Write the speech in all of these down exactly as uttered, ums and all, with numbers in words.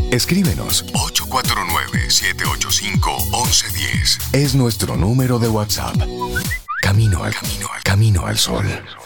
Escríbenos ocho cuatro nueve, siete ocho cinco, once diez. Es nuestro número de WhatsApp. Camino al camino al camino al sol.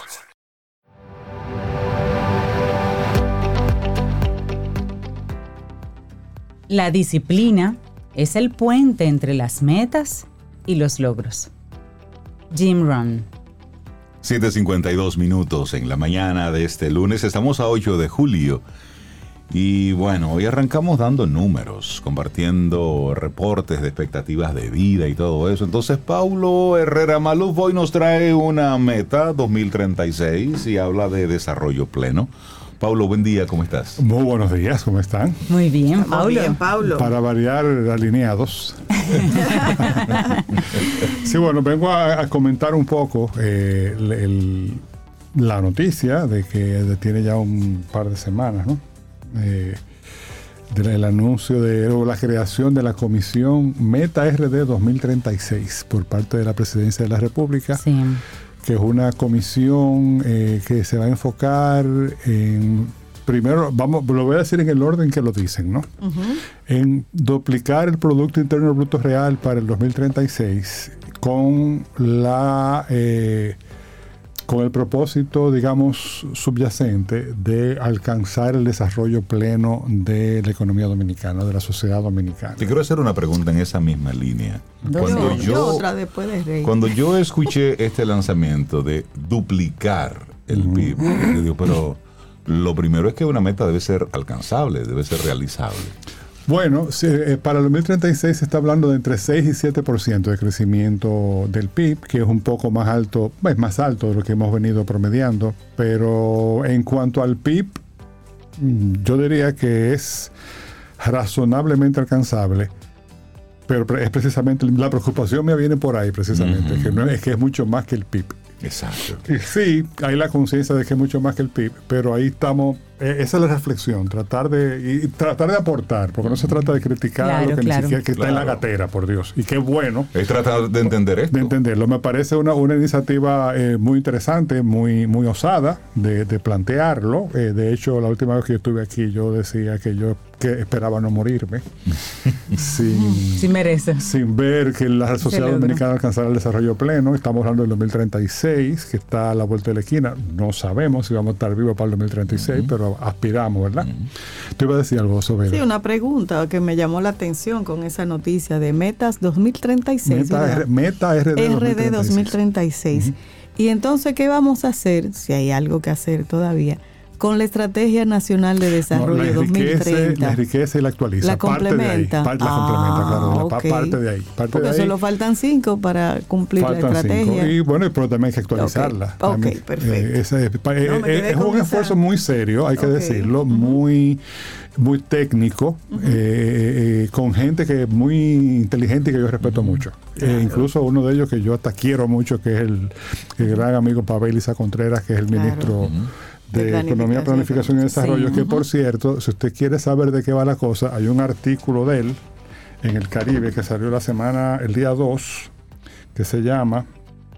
La disciplina es el puente entre las metas y los logros. Jim Rohn. siete cincuenta y dos minutos en la mañana de este lunes. Estamos a ocho de julio. Y bueno, hoy arrancamos dando números, compartiendo reportes de expectativas de vida y todo eso. Entonces, Paulo Herrera Maluf hoy nos trae una meta dos mil treinta y seis y habla de desarrollo pleno. Paulo, buen día, ¿cómo estás? Muy buenos días, ¿cómo están? Muy bien, Paulo. Muy bien, Paulo. Para variar, alineados. Sí, bueno, vengo a, a comentar un poco eh, el, el, la noticia de que tiene ya un par de semanas, ¿no? Eh, del anuncio de o la creación de la comisión Meta R D dos mil treinta y seis por parte de la Presidencia de la República. Sí. Que es una comisión eh, que se va a enfocar en, primero, vamos, lo voy a decir en el orden que lo dicen, ¿no? Uh-huh. En duplicar el Producto Interno Bruto Real para el dos mil treinta y seis con la eh, con el propósito, digamos, subyacente de alcanzar el desarrollo pleno de la economía dominicana, de la sociedad dominicana. Te quiero hacer una pregunta en esa misma línea. Cuando yo, yo, otra después de reír. Cuando yo escuché este lanzamiento de duplicar el P I B, yo digo, pero lo primero es que una meta debe ser alcanzable, debe ser realizable. Bueno, sí, eh, para el dos mil treinta y seis se está hablando de entre seis y siete por ciento de crecimiento del P I B, que es un poco más alto, es más alto de lo que hemos venido promediando, pero en cuanto al P I B, yo diría que es razonablemente alcanzable, pero es precisamente, la preocupación me viene por ahí precisamente, uh-huh. que no es que es mucho más que el P I B. Exacto. Y sí, hay la conciencia de que es mucho más que el P I B, pero ahí estamos, eh, esa es la reflexión, tratar de y tratar de aportar, porque no se trata de criticar claro, lo que claro. ni siquiera que está claro. en la gatera, por Dios. Y qué bueno. Es tratar de entender esto. De entenderlo. Me parece una, una iniciativa eh, muy interesante, muy, muy osada de, de plantearlo. Eh, de hecho, la última vez que yo estuve aquí, yo decía que yo que esperaba no morirme. sin, sí merece. Sin ver que la sociedad dominicana alcanzara el desarrollo pleno. Estamos hablando del dos mil treinta y seis, que está a la vuelta de la esquina. No sabemos si vamos a estar vivos para el dos mil treinta y seis, uh-huh. pero aspiramos, ¿verdad? Uh-huh. Tú ibas a decir algo sobre Sí, una pregunta que me llamó la atención con esa noticia de Metas dos mil treinta y seis. Meta, R, Meta R D, R D dos mil treinta y seis. Uh-huh. Y entonces, ¿qué vamos a hacer, si hay algo que hacer todavía, con la Estrategia Nacional de Desarrollo no, dos mil treinta? La enriquece y la actualiza. La parte complementa. De ahí, parte, la ah, complementa, claro. Okay. La, parte de ahí. Parte Porque de ahí. solo faltan cinco para cumplir faltan la estrategia. Cinco. Y bueno, pero también hay que actualizarla. Ok, okay, perfecto. Eh, ese, no, eh, es un esa... esfuerzo muy serio, hay que okay. decirlo, uh-huh. muy... muy técnico, uh-huh. eh, eh, con gente que es muy inteligente y que yo respeto uh-huh. mucho. Claro. Eh, incluso uno de ellos que yo hasta quiero mucho, que es el, el gran amigo Pavel Isa Contreras, que es el claro. ministro uh-huh. de, de Economía, Planificación y Desarrollo, sí. que uh-huh. por cierto, si usted quiere saber de qué va la cosa, hay un artículo de él en El Caribe que salió la semana, el día dos, que se llama...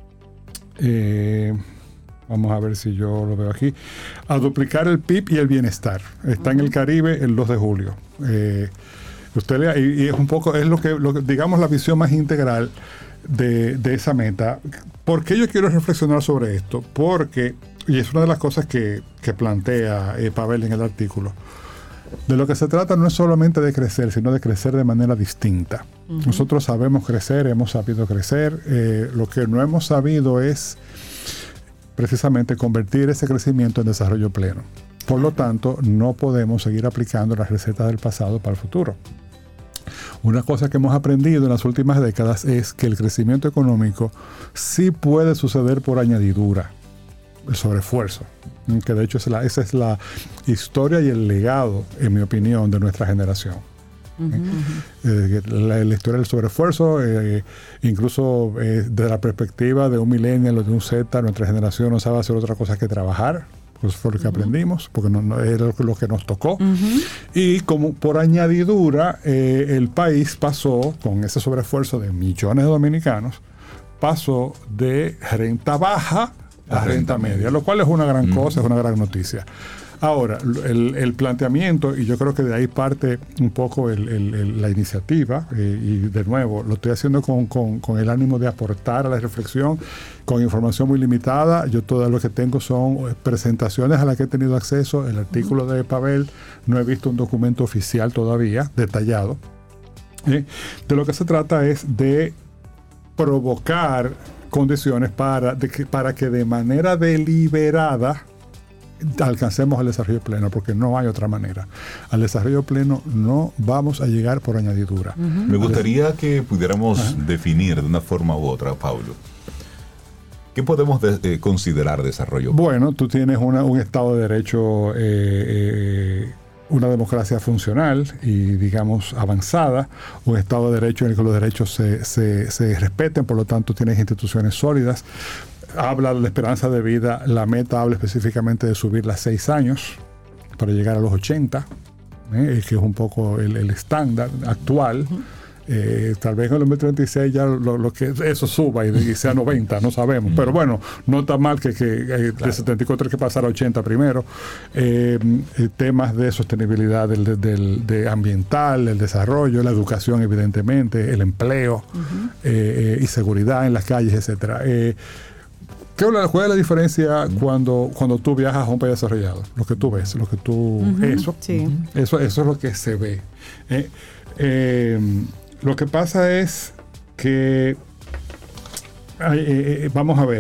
Eh, vamos a ver si yo lo veo aquí, a duplicar el P I B y el bienestar. Está uh-huh. en El Caribe el dos de julio. Eh, usted lea, y, y es un poco, es lo que, lo que, digamos, la visión más integral de, de esa meta. ¿Por qué yo quiero reflexionar sobre esto? Porque, y es una de las cosas que, que plantea eh, Pavel en el artículo, de lo que se trata no es solamente de crecer, sino de crecer de manera distinta. Uh-huh. Nosotros sabemos crecer, hemos sabido crecer, eh, lo que no hemos sabido es precisamente convertir ese crecimiento en desarrollo pleno. Por lo tanto, no podemos seguir aplicando las recetas del pasado para el futuro. Una cosa que hemos aprendido en las últimas décadas es que el crecimiento económico sí puede suceder por añadidura, el sobreesfuerzo, que de hecho es la, esa es la historia y el legado, en mi opinión, de nuestra generación. Uh-huh, uh-huh. Eh, la, la historia del sobreesfuerzo, eh, incluso eh, desde la perspectiva de un millennial o de un Z, nuestra generación no sabe hacer otra cosa que trabajar, pues fue lo que uh-huh. aprendimos, porque no, no, era lo que nos tocó. Uh-huh. Y como por añadidura, eh, el país pasó, con ese sobreesfuerzo de millones de dominicanos, pasó de renta baja a renta, renta media, media, lo cual es una gran uh-huh. cosa, es una gran noticia. Ahora, el, el planteamiento, y yo creo que de ahí parte un poco el, el, el, la iniciativa, eh, y de nuevo, lo estoy haciendo con, con, con el ánimo de aportar a la reflexión, con información muy limitada. Yo todo lo que tengo son presentaciones a las que he tenido acceso, el artículo de Pavel, no he visto un documento oficial todavía, detallado. ¿Eh? De lo que se trata es de provocar condiciones para, de que, para que de manera deliberada alcancemos el desarrollo pleno, porque no hay otra manera. Al desarrollo pleno no vamos a llegar por añadidura. Uh-huh. Me gustaría que pudiéramos uh-huh. definir de una forma u otra, Pablo, ¿qué podemos de, eh, considerar desarrollo pleno? Bueno, tú tienes una, un Estado de Derecho, eh, eh, una democracia funcional y, digamos, avanzada, un Estado de Derecho en el que los derechos se, se, se respeten, por lo tanto tienes instituciones sólidas. Habla de la esperanza de vida, la meta habla específicamente de subirla a seis años para llegar a los ochenta, ¿eh? que es un poco el, el estándar actual. Uh-huh. Eh, tal vez en el dos mil treinta y seis ya lo, lo que eso suba y, y sea noventa, no sabemos. Uh-huh. Pero bueno, no está mal que, que eh, claro. de setenta y cuatro hay que pasar a ochenta primero. Eh, eh, temas de sostenibilidad del, del, de ambiental, el desarrollo, la educación, evidentemente, el empleo, uh-huh. eh, eh, y seguridad en las calles, etcétera. Eh, ¿Cuál es la diferencia uh-huh. cuando, cuando tú viajas a un país desarrollado? Lo que tú ves, lo que tú... Uh-huh. Eso, sí. eso, eso es lo que se ve. Eh, eh, lo que pasa es que... Eh, eh, vamos a ver.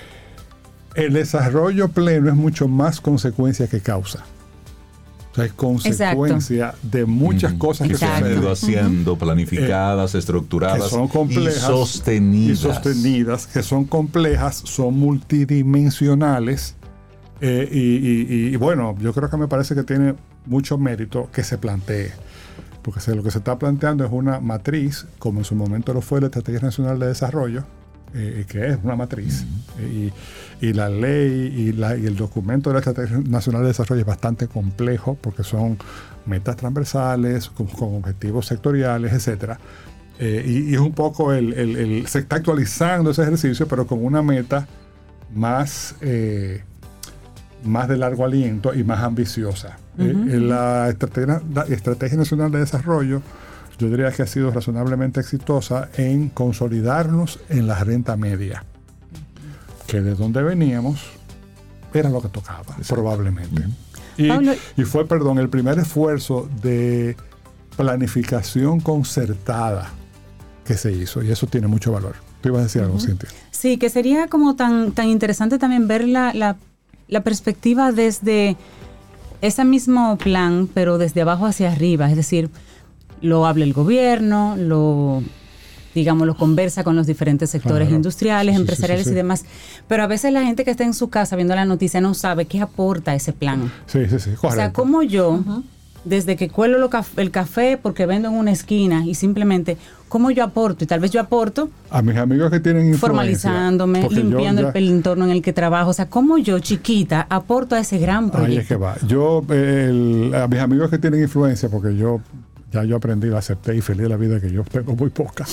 El desarrollo pleno es mucho más consecuencia que causa. O sea, es consecuencia Exacto. de muchas uh-huh. cosas que, que se han ido haciendo, planificadas, eh, estructuradas, que son complejas, y sostenidas. Y sostenidas, que son complejas, son multidimensionales. Eh, y, y, y bueno, yo creo que me parece que tiene mucho mérito que se plantee. Porque se, lo que se está planteando es una matriz, como en su momento lo fue la Estrategia Nacional de Desarrollo, Eh, que es una matriz, uh-huh. y, y la ley y, la, y el documento de la Estrategia Nacional de Desarrollo es bastante complejo porque son metas transversales con, con objetivos sectoriales, etcétera. Eh, y, y es un poco el, el, el se está actualizando ese ejercicio, pero con una meta más eh, más de largo aliento y más ambiciosa. Uh-huh. Eh, la, estrategia, la Estrategia Nacional de Desarrollo, yo diría que ha sido razonablemente exitosa en consolidarnos en la renta media, que de donde veníamos era lo que tocaba, Exacto. probablemente. Y, y fue, perdón, el primer esfuerzo de planificación concertada que se hizo, y eso tiene mucho valor. ¿Tú ibas a decir uh-huh. algo, Cintia? Sí, que sería como tan, tan interesante también ver la, la, la perspectiva desde ese mismo plan, pero desde abajo hacia arriba, es decir, lo habla el gobierno, lo, digamos, lo conversa con los diferentes sectores claro. industriales, sí, empresariales sí, sí, sí. y demás. Pero a veces la gente que está en su casa viendo la noticia no sabe qué aporta ese plan. Sí, sí, sí. Correcto. O sea, como yo, uh-huh. desde que cuelo lo caf- el café porque vendo en una esquina y simplemente, ¿cómo yo aporto? Y tal vez yo aporto a mis amigos que tienen influencia, formalizándome, limpiando ya... el, el entorno en el que trabajo. O sea, ¿cómo yo, chiquita, aporto a ese gran proyecto? Ahí es que va. Yo, el, a mis amigos que tienen influencia, porque yo... Ya yo aprendí, la acepté y feliz de la vida, que yo tengo muy poca.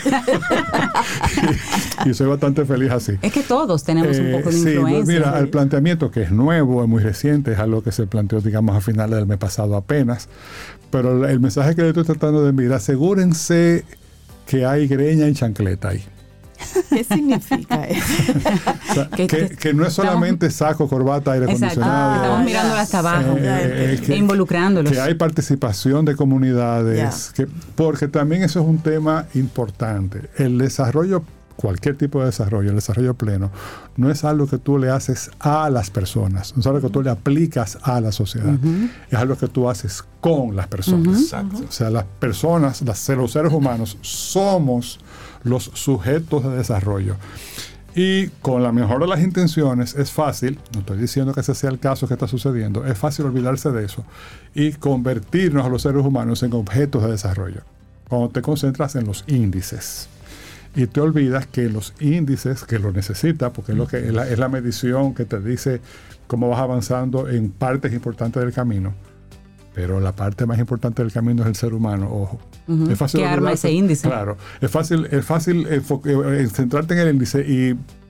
y, y soy bastante feliz así. Es que todos tenemos eh, un poco de sí, influencia. Mira, ¿sí? El planteamiento, que es nuevo, es muy reciente, es algo que se planteó, digamos, a finales del mes pasado apenas. Pero el mensaje que le estoy tratando de enviar, asegúrense que hay greña y chancleta ahí. ¿Qué significa eso? O sea, que, que, que no es solamente saco, corbata, aire Exacto. acondicionado. Ah, estamos mirando hasta abajo eh, eh, que, e involucrándolos. Que hay participación de comunidades, yeah. que, porque también eso es un tema importante. El desarrollo, cualquier tipo de desarrollo, el desarrollo pleno, no es algo que tú le haces a las personas, no es algo que tú le aplicas a la sociedad, uh-huh. es algo que tú haces con las personas. Uh-huh. Exacto. O sea, las personas, las, los seres humanos, somos los sujetos de desarrollo. Y con la mejor de las intenciones es fácil, no estoy diciendo que ese sea el caso que está sucediendo, es fácil olvidarse de eso y convertirnos a los seres humanos en objetos de desarrollo. Cuando te concentras en los índices y te olvidas que los índices, que lo necesitas, porque es, lo que, es, la, es la medición que te dice cómo vas avanzando en partes importantes del camino, pero la parte más importante del camino es el ser humano, ojo. Uh-huh. Es fácil ¿Qué arma ese índice? Claro, es fácil, es fácil enfo- eh, centrarte en el índice y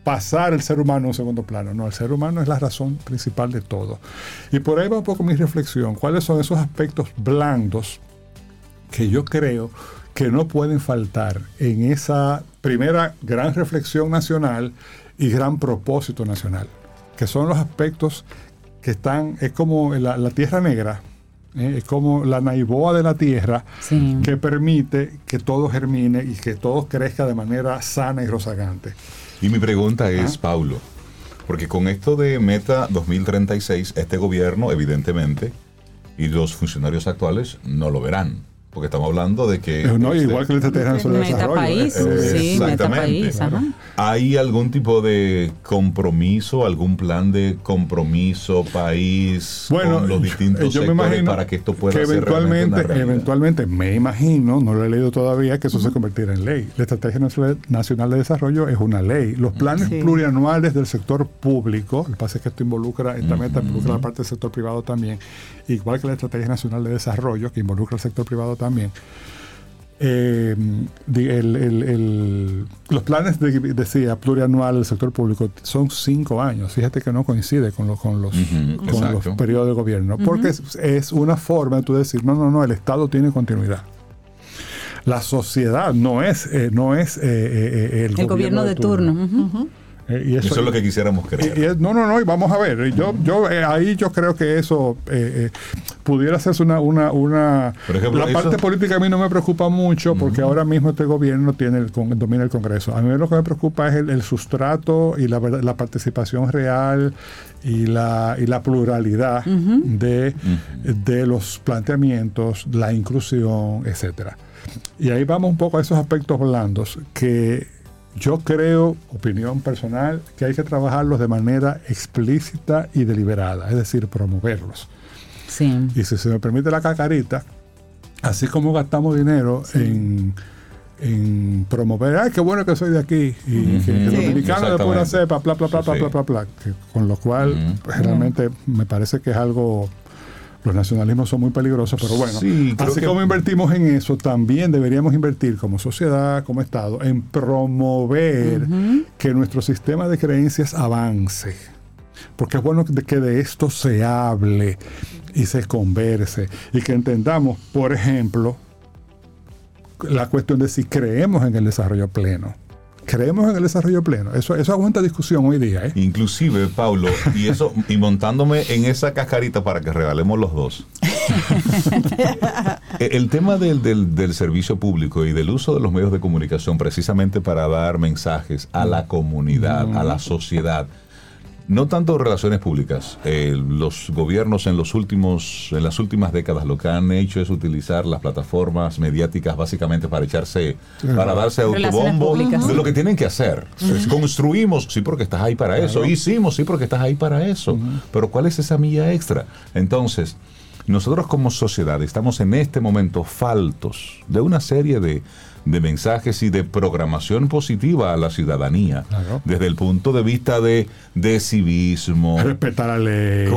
pasar el ser humano a un segundo plano. No, el ser humano es la razón principal de todo. Y por ahí va un poco mi reflexión. ¿Cuáles son esos aspectos blandos que yo creo que no pueden faltar en esa primera gran reflexión nacional y gran propósito nacional? Que son los aspectos que están, es como la, la tierra negra, ¿eh? Es como la naiboa de la tierra, sí, que permite que todo germine y que todo crezca de manera sana y rozagante. Y mi pregunta es, ¿ah? Paulo, porque con esto de Meta dos mil treinta y seis, este gobierno, evidentemente, y los funcionarios actuales no lo verán. Porque estamos hablando de que... No, este, igual que la estrategia nacional de desarrollo. País, eh, sí, exactamente. Claro. ¿Hay algún tipo de compromiso, algún plan de compromiso país bueno, con los distintos yo sectores para que esto pueda que ser eventualmente, realmente una realidad? Eventualmente, me imagino, no lo he leído todavía, que eso uh-huh. se convertirá en ley. La Estrategia Nacional de Desarrollo es una ley. Los planes sí. plurianuales del sector público, lo que pasa es que esto involucra, esta uh-huh. meta involucra la parte del sector privado también, igual que la Estrategia Nacional de Desarrollo, que involucra el sector privado también. También. Eh, de, el, el, el, los planes, de, decía, plurianual del sector público son cinco años. Fíjate que no coincide con, lo, con, los, uh-huh, con los periodos de gobierno. Uh-huh. Porque es, es una forma de tú decir, no, no, no, el Estado tiene continuidad. La sociedad no es, eh, no es eh, eh, el, el gobierno, gobierno de, de turno. turno. Uh-huh. Eh, y eso, eso es lo que quisiéramos creer. Y, y, no, no, no, y vamos a ver. Yo, yo eh, ahí yo creo que eso eh, eh, pudiera hacerse una, una, una. Por ejemplo, la eso, parte política a mí no me preocupa mucho porque uh-huh. ahora mismo este gobierno tiene el, con, domina el Congreso. A mí lo que me preocupa es el, el sustrato y la, la participación real y la, y la pluralidad uh-huh. de, uh-huh. de los planteamientos, la inclusión, etcétera. Y ahí vamos un poco a esos aspectos blandos que yo creo, opinión personal, que hay que trabajarlos de manera explícita y deliberada, es decir, promoverlos. Sí. Y si se me permite la cacarita, así como gastamos dinero sí. en, en promover, ¡ay, qué bueno que soy de aquí! Y uh-huh. que el sí. dominicano de pura cepa, bla, bla, bla, bla, bla, bla, bla, que, con lo cual uh-huh. pues, realmente me parece que es algo... Los nacionalismos son muy peligrosos, pero bueno, sí, así que... como invertimos en eso, también deberíamos invertir como sociedad, como Estado, en promover uh-huh. que nuestro sistema de creencias avance. Porque es bueno que de esto se hable y se converse y que entendamos, por ejemplo, la cuestión de si creemos en el desarrollo pleno. Creemos en el desarrollo pleno. Eso, eso aguanta discusión hoy día, ¿eh? Inclusive, Paulo, y eso, y montándome en esa cascarita para que regalemos los dos. El tema del, del, del servicio público y del uso de los medios de comunicación precisamente para dar mensajes a la comunidad, a la sociedad. No tanto relaciones públicas. Eh, los gobiernos en los últimos, en las últimas décadas lo que han hecho es utilizar las plataformas mediáticas básicamente para echarse, sí, para darse autobombo de lo que tienen que hacer. Uh-huh. Construimos, sí, porque estás ahí para claro. eso. Hicimos, sí, porque estás ahí para eso. Uh-huh. Pero ¿cuál es esa milla extra? Entonces, nosotros como sociedad estamos en este momento faltos de una serie de de mensajes y de programación positiva a la ciudadanía, claro. desde el punto de vista de, de civismo, respetar la ley,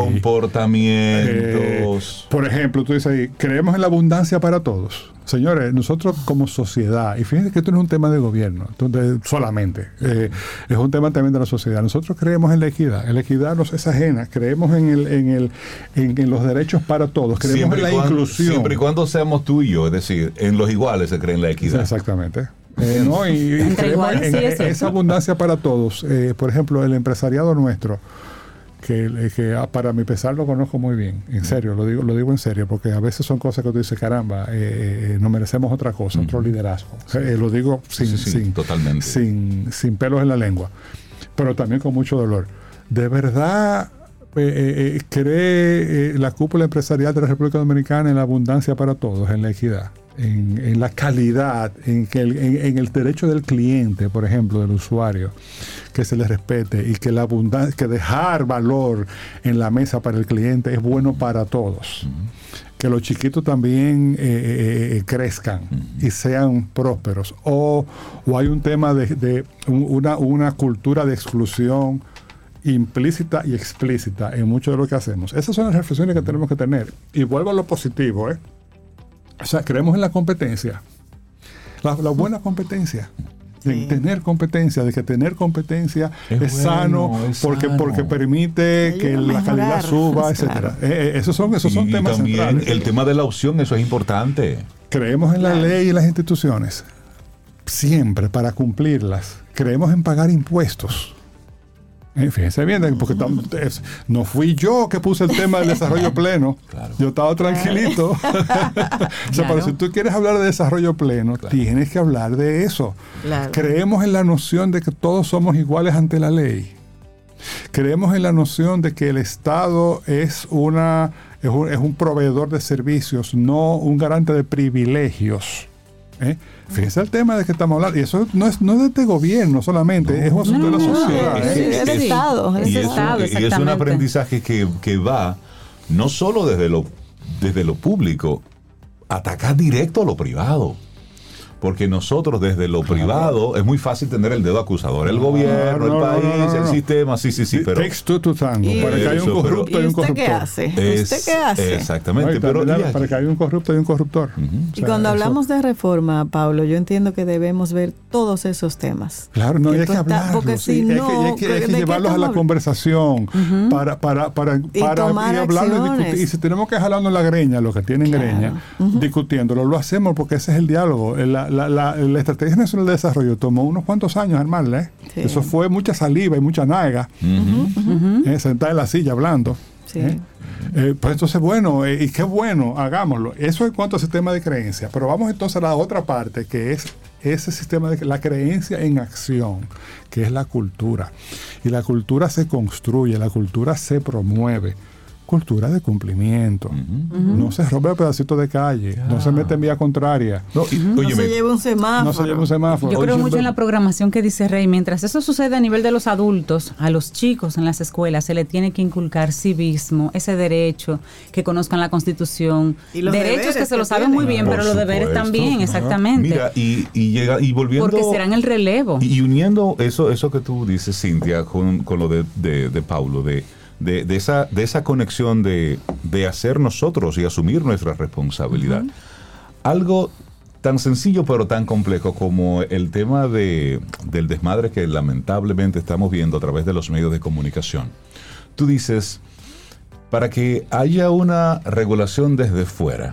comportamientos. Eh, por ejemplo, tú dices ahí, creemos en la abundancia para todos. Señores, nosotros como sociedad, y fíjense que esto no es un tema de gobierno, entonces, solamente, eh, es un tema también de la sociedad. Nosotros creemos en la equidad, en la equidad nos es ajena, creemos en el, en el, en, en los derechos para todos, creemos siempre en la cuando, inclusión. Siempre y cuando seamos tú y yo, es decir, en los iguales se cree en la equidad. Exactamente. Eh, ¿no? Y, y creemos en, en, en esa abundancia para todos. Eh, por ejemplo, el empresariado nuestro, que, que para mi pesar lo conozco muy bien, en serio, lo digo, lo digo en serio, porque a veces son cosas que tú dices, caramba, eh, eh, nos merecemos otra cosa, uh-huh. otro liderazgo. Sí. Eh, lo digo sin, sí, sí, sin, totalmente. Sin, sin pelos en la lengua, pero también con mucho dolor. De verdad, eh, eh, cree eh, la cúpula empresarial de la República Dominicana en la abundancia para todos, en la equidad, en, en la calidad, en, que el, en, en el derecho del cliente, por ejemplo, del usuario, que se le respete y que la abundancia, que dejar valor en la mesa para el cliente es bueno para todos. Uh-huh. Que los chiquitos también eh, eh, crezcan uh-huh. y sean prósperos. O, o hay un tema de, de una, una cultura de exclusión implícita y explícita en mucho de lo que hacemos. Esas son las reflexiones que tenemos que tener. Y vuelvo a lo positivo, ¿eh? O sea, creemos en la competencia. La, la buena competencia. de sí. tener competencia, de que tener competencia es, es bueno, sano, es porque, sano. porque permite que la calidad suba, etcétera. Claro. Eh, esos son, esos son y temas también centrales. El tema de la opción, eso es importante. Creemos en la claro. ley y las instituciones, siempre para cumplirlas. Creemos en pagar impuestos. Eh, fíjense bien, porque tam, es, no fui yo que puse el tema del desarrollo pleno. Claro. Yo estaba tranquilito. O sea, claro. pero si tú quieres hablar de desarrollo pleno, claro. tienes que hablar de eso. Claro. Creemos en la noción de que todos somos iguales ante la ley. Creemos en la noción de que el Estado es, una, es, un, es un proveedor de servicios, no un garante de privilegios. ¿Eh? Fíjense el tema de que estamos hablando, y eso no es, no es de este gobierno solamente, no, es un asunto no, de la sociedad. Es, ¿eh? es, es el Estado. Es y, el es Estado un, y es un aprendizaje que, que va no solo desde lo, desde lo público, atacar directo a lo privado. Porque nosotros desde lo claro. privado es muy fácil tener el dedo acusador. El gobierno, no, el país, no, no, no, el no. sistema, sí, sí, sí. It pero takes two to tango. Para que haya un corrupto y un corruptor. ¿Qué hace? Es, ¿Usted qué hace? Exactamente. No, pero, para, para que haya un corrupto y un corruptor. Uh-huh. O sea, y cuando hablamos eso. de reforma, Pablo, yo entiendo que debemos ver todos esos temas. Claro, no, hay que hablarlos. Porque si sí, no, hay que, hay que, hay que llevarlos a la conversación uh-huh. para, para, para, y para tomar y hablarlo y discutir. Y si tenemos que jalarnos la greña, los que tienen claro. greña, uh-huh. discutiéndolo, lo hacemos porque ese es el diálogo. La, la, la, la Estrategia Nacional de Desarrollo tomó unos cuantos años armarla, ¿eh? Sí. Eso fue mucha saliva y mucha naga, uh-huh, uh-huh. Eh, sentada en la silla hablando. Sí. ¿eh? Eh, pues entonces, bueno, eh, y qué bueno, hagámoslo. Eso en cuanto al sistema de creencia. Pero vamos entonces a la otra parte, que es ese sistema de la creencia en acción, que es la cultura. Y la cultura se construye, la cultura se promueve. Cultura de cumplimiento. Uh-huh. Uh-huh. No se rompe pedacitos de calle, yeah. no se mete en vía contraria. No, y, uh-huh. no se lleva un semáforo. No se lleva un semáforo. Yo creo mucho en la programación que dice Rey. Mientras eso sucede a nivel de los adultos, a los chicos en las escuelas se le tiene que inculcar civismo, ese derecho, que conozcan la Constitución. ¿Y los derechos que se lo saben muy bien, pero los deberes también, exactamente. Mira, y, y, llega, y volviendo... Porque serán el relevo. Y, y uniendo eso, eso que tú dices, Cintia, con, con lo de, de, de Paulo, de... De, de, esa, de esa conexión de, de hacer nosotros y asumir nuestra responsabilidad. Uh-huh. Algo tan sencillo pero tan complejo como el tema de, del desmadre que lamentablemente estamos viendo a través de los medios de comunicación. Tú dices, para que haya una regulación desde fuera.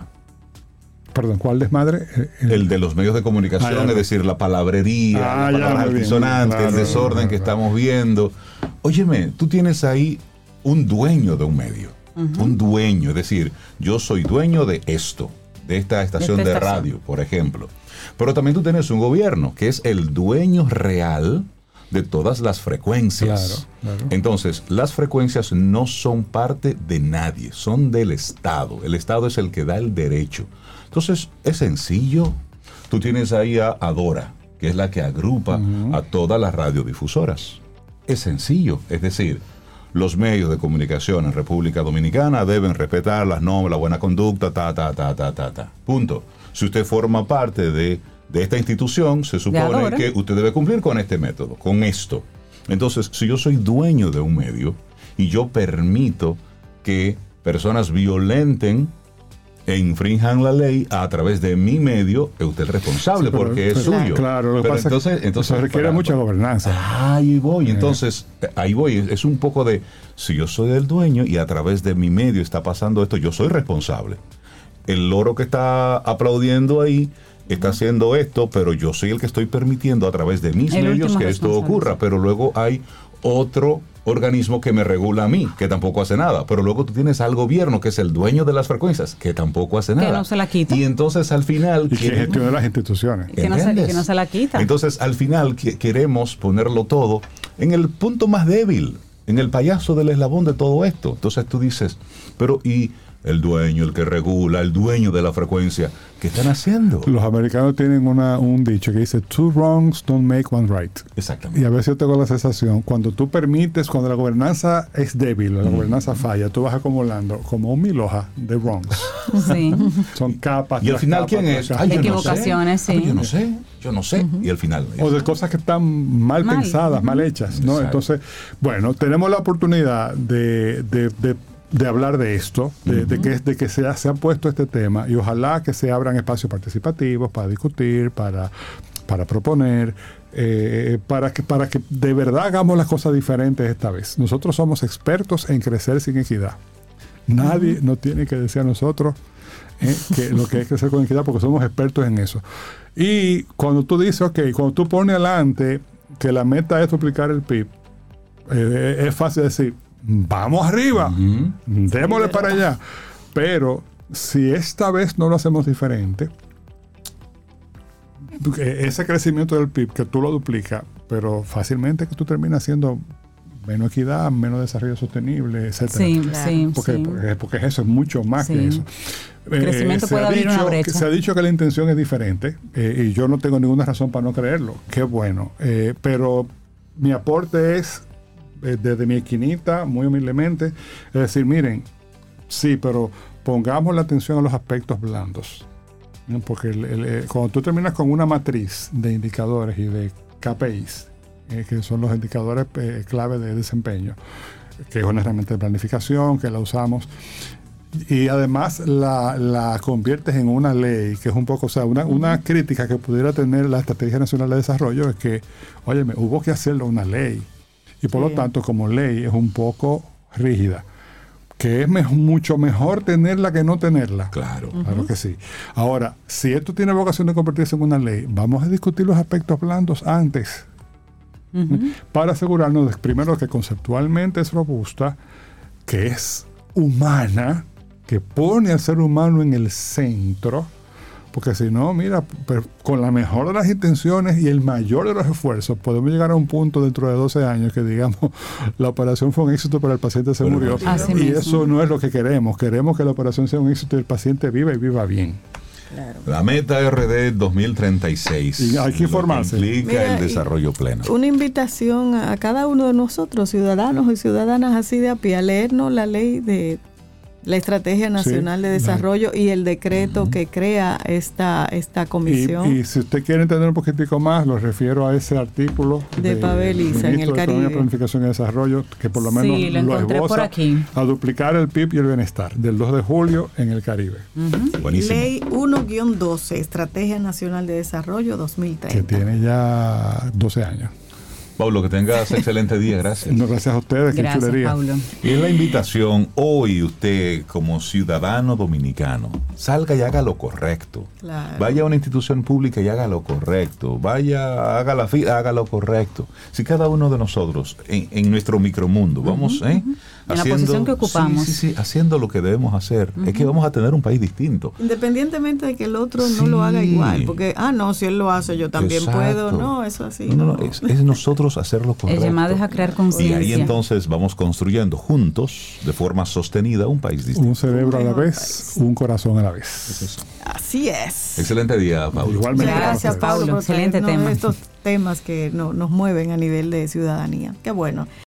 Perdón, ¿cuál desmadre? El, el de los medios de comunicación, ah, es decir, la palabrería, ah, las palabras altisonantes, claro, el desorden claro, que claro. estamos viendo. Óyeme, tú tienes ahí un dueño de un medio, uh-huh. un dueño, es decir, yo soy dueño de esto, de esta estación de, esta de estación. radio, por ejemplo. Pero también tú tienes un gobierno que es el dueño real de todas las frecuencias. Claro, claro. Entonces, las frecuencias no son parte de nadie, son del Estado. El Estado es el que da el derecho. Entonces, es sencillo. Tú tienes ahí a Adora, que es la que agrupa uh-huh. a todas las radiodifusoras. Es sencillo, es decir, los medios de comunicación en República Dominicana deben respetar las normas, la buena conducta, ta, ta, ta, ta, ta, ta. Punto. Si usted forma parte de, de esta institución, se supone que usted debe cumplir con este método, con esto. Entonces, si yo soy dueño de un medio y yo permito que personas violenten e infrinjan la ley a través de mi medio, es usted el responsable, sí, pero, porque es pero, suyo. Claro, lo que pero pasa entonces, entonces eso requiere para, mucha gobernanza. Ahí voy, entonces, ahí voy. Es un poco de, si yo soy el dueño y a través de mi medio está pasando esto, yo soy responsable. El loro que está aplaudiendo ahí está haciendo esto, pero yo soy el que estoy permitiendo a través de mis el medios que esto ocurra, pero luego hay otro organismo que me regula a mí, que tampoco hace nada, pero luego tú tienes al gobierno que es el dueño de las frecuencias, que tampoco hace nada. Que no se la quita. Y entonces al final... Y que gestiona las instituciones. Que no, se, que no se la quita. Entonces al final que, queremos ponerlo todo en el punto más débil, en el payaso del eslabón de todo esto. Entonces tú dices, pero y... el dueño, el que regula, el dueño de la frecuencia. ¿Qué están haciendo? Los americanos tienen una, un dicho que dice, two wrongs don't make one right. Exactamente. Y a veces yo tengo la sensación, cuando tú permites, cuando la gobernanza es débil, la mm. gobernanza falla, tú vas acumulando como un mil hojas de wrongs. Sí. Son capas. Y al final, capas, ¿quién es? Ay, equivocaciones, no sí. Ay, yo no sé, yo no sé. Uh-huh. Y al final... O de cosas que están mal, mal. pensadas, uh-huh. mal hechas, ¿no? Exacto. Entonces, bueno, tenemos la oportunidad de... de, de de hablar de esto, de, uh-huh. de que, de que se ha, se ha puesto este tema y ojalá que se abran espacios participativos para discutir, para para proponer, eh, para, que, para que de verdad hagamos las cosas diferentes esta vez. Nosotros somos expertos en crecer sin equidad. Nadie uh-huh. nos tiene que decir a nosotros eh, que lo que hay que hacer con equidad, porque somos expertos en eso. Y cuando tú dices, ok, cuando tú pones adelante que la meta es duplicar el P I B, eh, es fácil decir, vamos arriba, uh-huh. démosle sí, para allá. Pero si esta vez no lo hacemos diferente, ese crecimiento del P I B que tú lo duplicas, pero fácilmente que tú terminas siendo menos equidad, menos desarrollo sostenible, etcétera. Sí, sí, porque, sí. Porque, porque eso es mucho más sí. que eso. El crecimiento eh, puede abrir dicho, una brecha. Se ha dicho que la intención es diferente eh, y yo no tengo ninguna razón para no creerlo. Qué bueno. Eh, pero mi aporte es eh, desde mi esquinita, muy humildemente, es decir, miren, sí, pero pongamos la atención a los aspectos blandos. Porque el, el, cuando tú terminas con una matriz de indicadores y de K P Is, eh, que son los indicadores eh, clave de desempeño, que es una herramienta de planificación, que la usamos, y además la, la conviertes en una ley, que es un poco, o sea, una, una crítica que pudiera tener la Estrategia Nacional de Desarrollo es que, óyeme, hubo que hacerlo una ley, y por sí. lo tanto, como ley, es un poco rígida. Que es mejor, mucho mejor tenerla que no tenerla. Claro. Uh-huh. Claro que sí. Ahora, si esto tiene vocación de convertirse en una ley, vamos a discutir los aspectos blandos antes. Uh-huh. Para asegurarnos, de, primero, que conceptualmente es robusta, que es humana, que pone al ser humano en el centro. Porque si no, mira, con la mejor de las intenciones y el mayor de los esfuerzos, podemos llegar a un punto dentro de doce años que digamos, la operación fue un éxito, pero el paciente se bueno, murió. Así y mismo. Eso no es lo que queremos. Queremos que la operación sea un éxito y el paciente viva y viva bien. Claro. La meta R D dos mil treinta y seis. Y hay que informarse. Que implica Mira, el desarrollo pleno. Una invitación a cada uno de nosotros, ciudadanos y ciudadanas así de a pie, a leernos la ley de la Estrategia Nacional sí, de Desarrollo la, y el decreto uh-huh. que crea esta, esta comisión. Y, y si usted quiere entender un poquitico más, lo refiero a ese artículo de, de Pavel Issa en el Caribe. De Planificación y Desarrollo, que por lo menos sí, lo, lo esboza por aquí. A duplicar el P I B y el bienestar del dos de julio en el Caribe. Uh-huh. Buenísimo. Ley uno guión doce, Estrategia Nacional de Desarrollo dos mil treinta. Que tiene ya doce años. Pablo, que tengas excelente día, gracias. No, gracias a ustedes, qué gracias, chulería. Paulo. Y es la invitación, hoy usted como ciudadano dominicano, salga y haga lo correcto. Claro. Vaya a una institución pública y haga lo correcto. Vaya, haga la fila, haga lo correcto. Si cada uno de nosotros, en, en nuestro micromundo, vamos, uh-huh, ¿eh? Uh-huh. En haciendo, la posición que ocupamos. Sí, sí, sí, haciendo lo que debemos hacer. Uh-huh. Es que vamos a tener un país distinto. Independientemente de que el otro sí. no lo haga igual. Porque, ah, no, si él lo hace, yo también Exacto. puedo. No, eso así. No, no, no. Es, es nosotros hacer lo correcto. El llamado es a crear conciencia. Y ahí entonces vamos construyendo juntos, de forma sostenida, un país distinto. Un cerebro a la vez, país. un corazón a la vez. Es eso. Así es. Excelente día, Pablo. Igualmente. Gracias, Pablo, por excelente tema. Estos temas que no, nos mueven a nivel de ciudadanía. Qué bueno.